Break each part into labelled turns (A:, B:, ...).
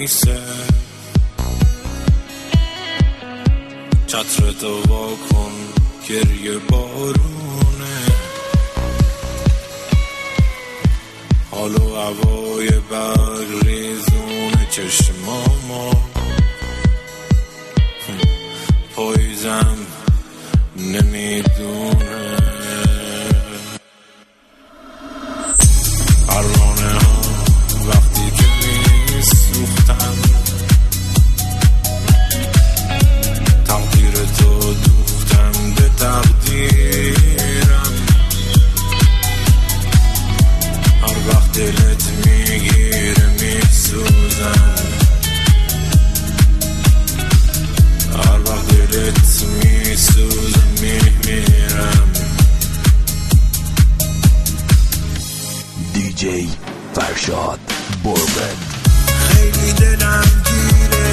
A: میبوسه، چترتو واکن گریه بارونه، حال و هوای برگ ریزونه چشمامو، پاییزم نمیدونه، پروانه ها وقتی که میسوختن، تقدیر تو دوختن به تقدیرم، هر وقت دلت میگیره میسوزم، هر وقت دلت میسوزم میمیرم.
B: دیجی فرشاد بربند.
A: خیلی دلم گیره،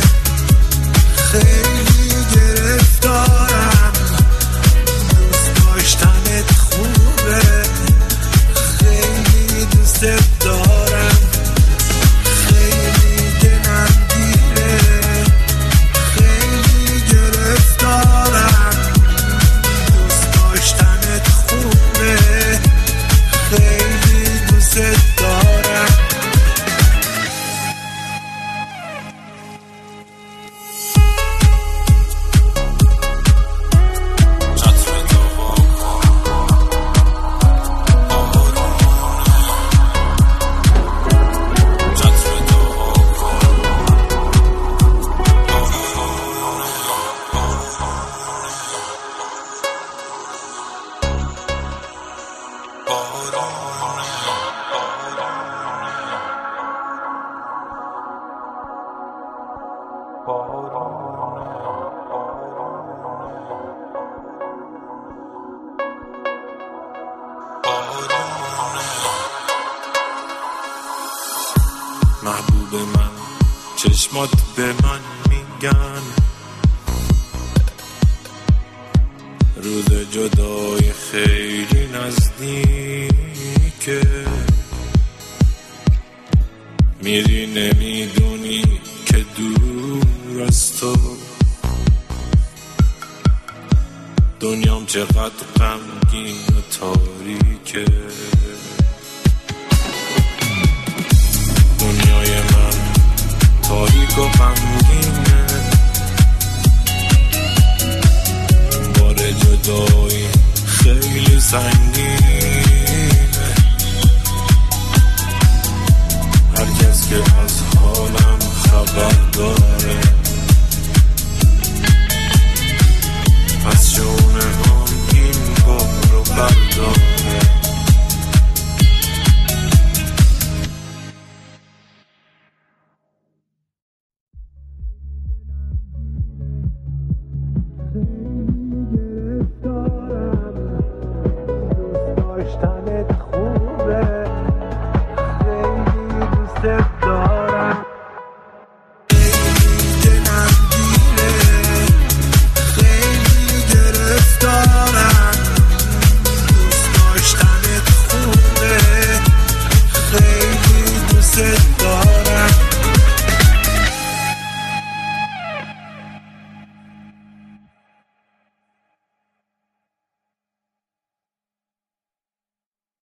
A: خیلی گرفتارم، دوست داشتنت خوبه، خیلی دوستت دارم، خیلی دلم گیره، خیلی گرفتارم، دوست داشتنت خوبه، خیلی دوستت دارم. محبوب من، چشمات به من میگن روز جدای خیلی نزدیکه، میری نمیدونی که دور از تو دنیام چقدر غمگین و تاریکه، دنیای من تاریک و غمگینه، بار جدایی خیلی سنگینه، هر کس که از حالم خبر داره از شونه هم این بارو برداره. داشتنت خوبه، خیلی دوستت